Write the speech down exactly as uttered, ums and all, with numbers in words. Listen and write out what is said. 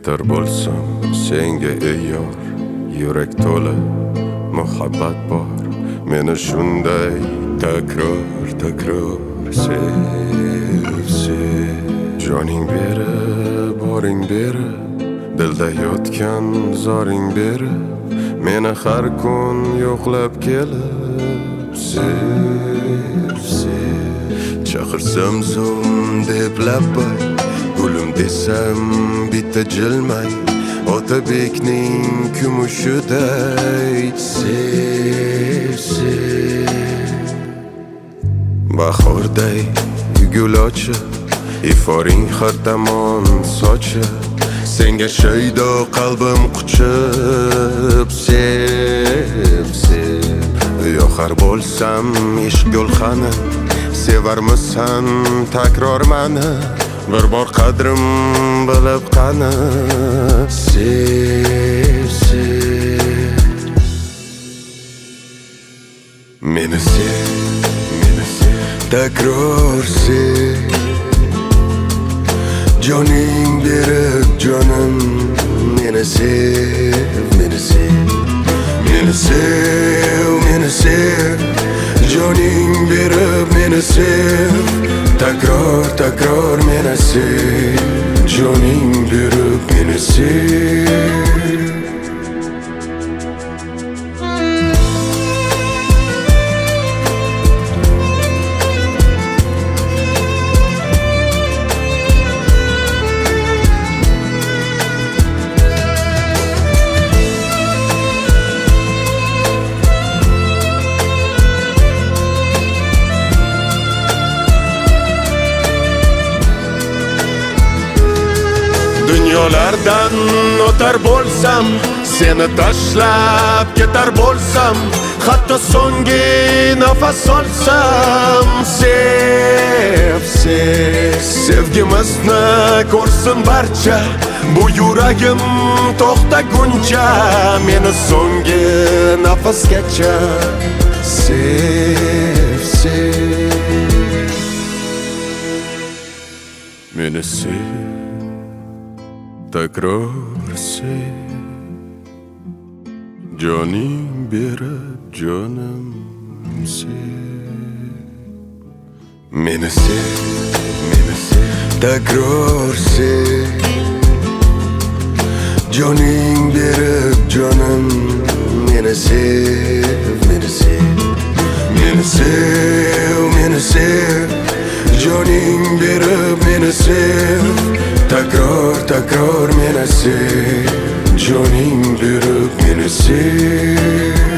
Yetar bo'lsam senga ey yor, yurak to'la muhabbat bor. Meni shunday takror takror sev sev. Joning berib, boring berib, dilda yotgan zoring berib, meni har kun yo'qlab kelib sev sev. Chaqirsam zum deb labbay, gulim desam bitta jilmay, Otabekning kumushiday sev sev. Bahorday gul ochib, iforing har tomon sochib, senga shaydo qalbim quchib sev sev. Yoqar bo'lsam ishq gulxani, sevarmisan takror mani, bir bor qadrim bilib qani sev sev. Meni sev, meni sev, takror sev. Joning berib jonim, meni sev, meni sev. Meni sev, meni sev. Joning berib meni sev. Takror takror meni sev. Joning berib meni sev. Dunyolardan o'tar bo'lsam, seni tashlab ketar bo'lsam, hatto so'nggi nafas olsam sev sev. Sevgimizni ko'rsin barcha, bu yuragim to'xtaguncha, meni so'nggi nafasgacha sev sev. Meni sev, takror sev. Joning berib jonim sev. Meni sev, meni sev, takror sev. Joning berib jonim, meni sev, meni sev. Meni sev, meni sev. Joning berib meni sev. Takror takror meni sev. Joning berib meni sev.